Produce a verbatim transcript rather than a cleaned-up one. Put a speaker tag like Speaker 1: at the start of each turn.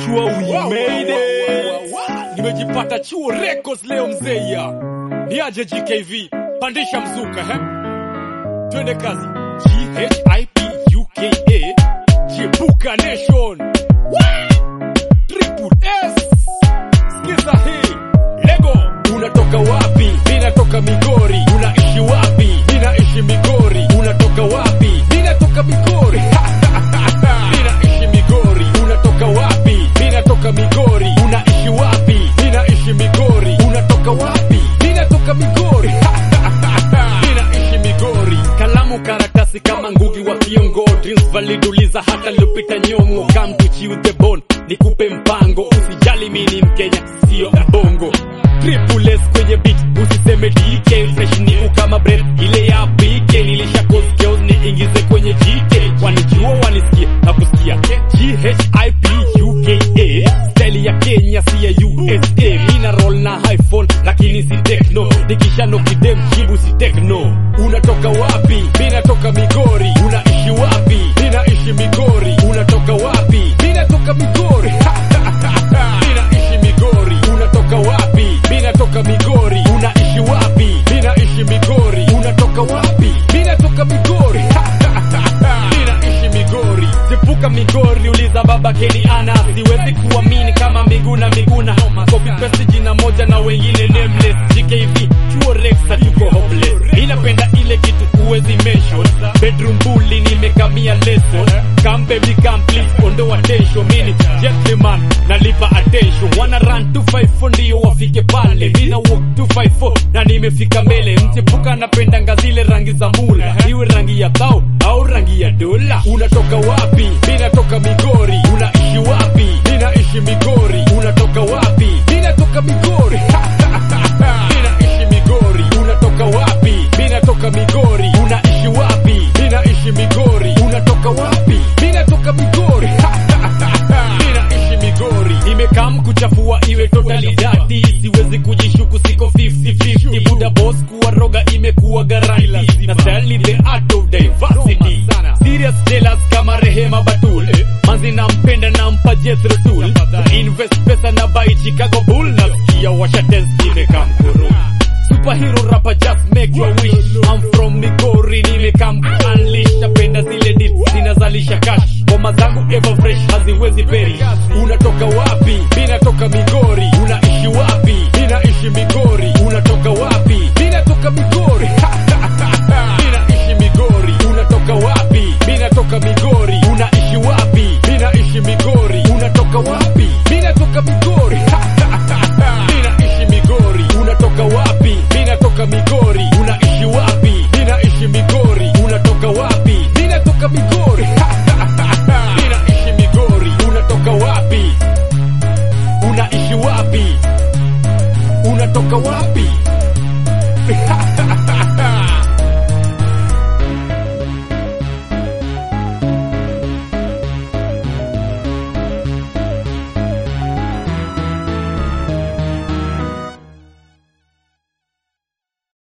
Speaker 1: Chuo we made it. Nimejipata Chuo Records leo mzeya. Ni aje G K V, pandisha mzuka he. Twende kazi. G H I P U K A Chipuka Nation. Triple S. Skiza hii. Lego. Unatoka wapi? Ninatoka Migori. Unaishi wapi? Ninaishi Migori. Unatoka wapi? Ninatoka Migori. Ninaishi Migori. Unatoka wapi? Ninatoka Migori. Unaishi wapi? Ninaishi Migori. Unatoka wapi? Ninatoka Migori. Ninaishi Migori. Kalamu karatasi kama Ngugi wa Thiong'o. Dreams validuliza hata Lupita Nyong'o. Come to chew the bone, nikupe mpango. Usijali mimi ni Mkenya, sio mbongo. Triple S kwenye beat, usiseme D K. Fresh ni ukama breath, ile ya B K. Nilisha cause girls ni ingize kwenye G K. Wanijua wanisikia, hakusikia G H I P U K A. Style ya Kenya si ya U S A. Mina roll na iPhone, lakini si techno. Nikisha no kidem, jibu si techno. Unatoka wapi? Mina toka Migori. Unaishi wapi? Ninaishi Migori. Unatoka wapi? Mina toka Migori. Ninaishi Migori. Unatoka wapi? Ninatoka Migori. Unaishi wapi? Ninaishi Migori. Unatoka wapi? Ninatoka Migori. Ninaishi Migori. Chipuka Migori, uliza baba Kenny ana. Siwezi kuamini kama Miguna Miguna. Copy paste jina moja na wengine nameless. G K V, Chuo Rex hatuko hopeless. Inapenda ile kitu uwezi mention. Bedroom bully nimekamia lesson. Come baby come please, ondoa tension. Mini gentleman, nalipa attention. Wanna run two five four ndio wafike pale. Mina walk two five four na nimefika mbele. Mchipuka napenda ngazile rangi za mula. Iwe rangi ya tao au rangi ya dola. Unatoka wapi? Ninatoka Migori. Unaishi wapi? Ninaishi Migori. Unatoka wapi? Ninatoka Migori. Ninaishi Migori. Unatoka wapi? Ninatoka Migori. Unaishi wapi? Ninaishi Migori. Unatoka wapi? Ninatoka Migori. Ninaishi Migori. Nimekam kuchafua iwe totally dirty. Siwezi kujishuku siko fifty fifty. Buda boss kuwa roga imekuwa garanti. Na style the art of diversity. Serious jealous kama Rehema Batul. Manzi nampenda nampa Jethro Tool. Invest pesa na buy Chicago Bull. Nasikia washa test nimekam kuru. Superhero rapper just make your wish. I'm from Migori, nimekam unleash. Napenda zile deals zinazalisha cash. Ngoma zangu ever fresh haziwezi perish. Unatoka wapi? Ninatoka Migori. Unaishi wapi? Ninaishi Migori. Unatoka wapi? Ninatoka Migori. Ninaishi Migori. Unatoka wapi? Ninatoka Migori. Unaishi wapi? Ninaishi Migori. Unatoka wapi? Ninatoka Migori. Ninaishi Migori. Unatoka wapi? Ninatoka Migori. Unaishi wapi? Ninaishi Migori. Unatoka wapi? Ninatoka Migori. Ninaishi Migori. Unatoka wapi? Unaishi wapi? Unatoka wapi?